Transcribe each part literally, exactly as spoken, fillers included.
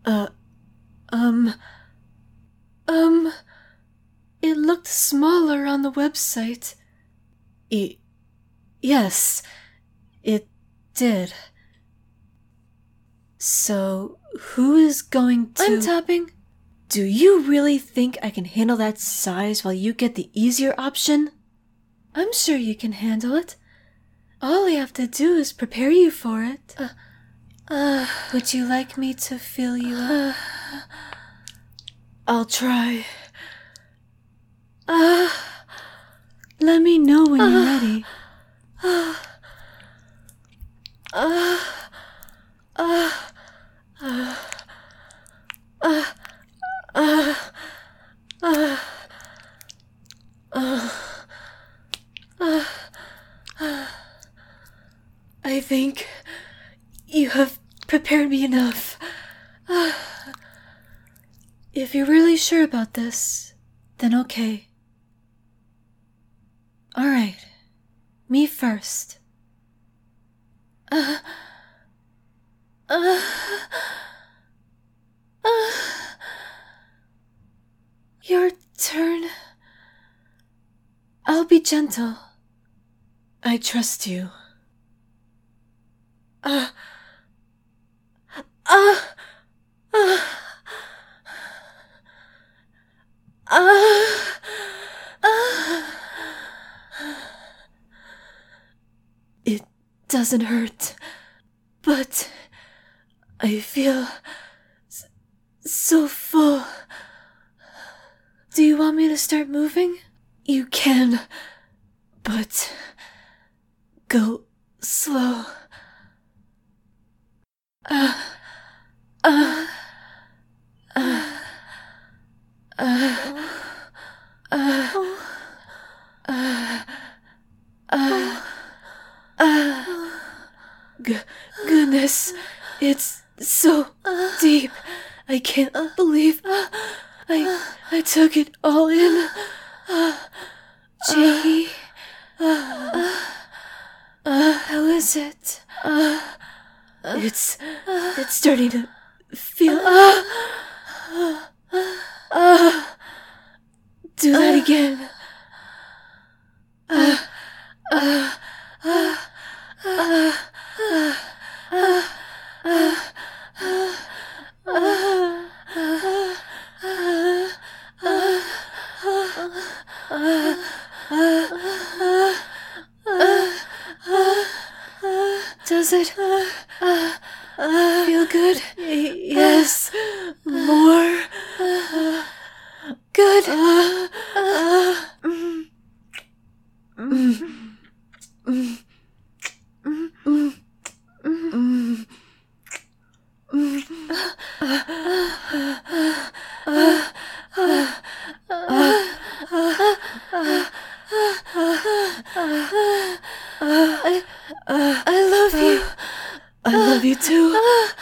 Uh, um, um, it looked smaller on the website. E- yes, it did. So, who is going to— I'm tapping. Do you really think I can handle that size while you get the easier option? I'm sure you can handle it. All I have to do is prepare you for it. Uh, uh, Would you like me to fill you up? Uh, I'll try. Uh, Let me know when uh, you're ready. Uh, uh, uh, uh, uh, uh, uh, uh, uh, uh. I think you have prepared me enough. Uh, if you're really sure about this, then okay. Alright, me first. Uh, uh, uh, your turn. I'll be gentle. I trust you. Uh, uh, uh, uh, uh. It doesn't hurt, but I feel s- so full. Do you want me to start moving? You can, but go slow. Uh, uh, uh, uh, uh, uh, uh, uh. G- goodness, it's so deep. I can't believe I I took it all in. Jae, uh, uh, how is it? Uh, it's it's starting to feel. Uh, uh, do that again. Uh, uh, uh, uh, uh, uh, uh, Does it feel good? Yes, more. Good. I, I love you. I love you too.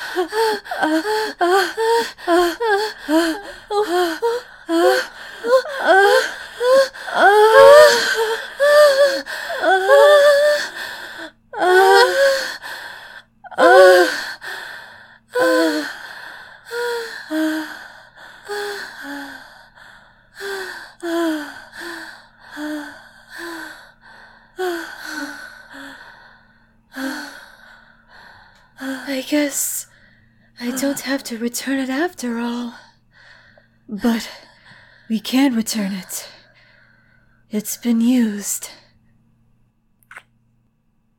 I guess I don't have to return it after all. But we can return it. It's been used.